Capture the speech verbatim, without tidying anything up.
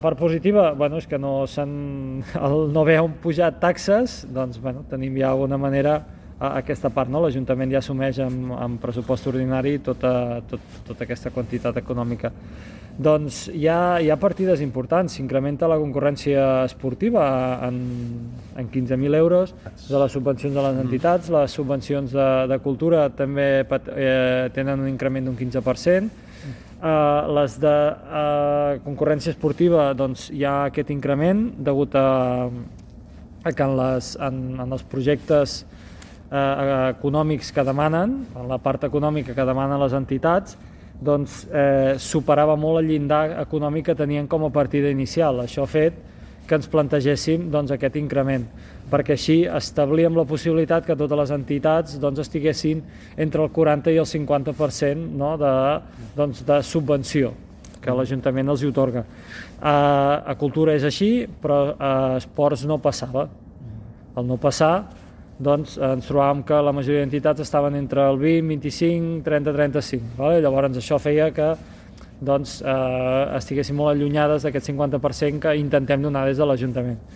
Part positiva, bueno, és que no, el no haver pujat taxes, doncs bueno, tenim ja d'alguna manera aquesta part, no? L'Ajuntament ja assumeix amb, amb pressupost ordinari tota, tot, tota aquesta quantitat econòmica. Doncs hi ha, hi ha partides importants, s'incrementa la concurrència esportiva en, en quinze mil euros de les subvencions de les entitats, les subvencions de, de cultura també eh, tenen un increment d'un quinze per cent, Uh, les de uh, concurrència esportiva doncs, hi ha aquest increment degut a, a que en, les, en, en els projectes uh, econòmics que demanen, en la part econòmica que demanen les entitats, doncs, eh, superava molt el llindar econòmic que tenien com a partida inicial. Això ha fet que ens plantegéssim doncs, aquest increment, perquè així establíem la possibilitat que totes les entitats doncs, estiguessin entre el quaranta i el cinquanta per cent, no, de, doncs, de subvenció que l'Ajuntament els hi otorga. A, a cultura és així, però a esports no passava. Al no passar, doncs, ens trobàvem que la majoria d'entitats estaven entre el vint, vint-i-cinc, trenta, trenta-cinc. Vale? Llavors això feia que doncs, eh, estiguessin molt allunyades d'aquest cinquanta per cent que intentem donar des de l'Ajuntament.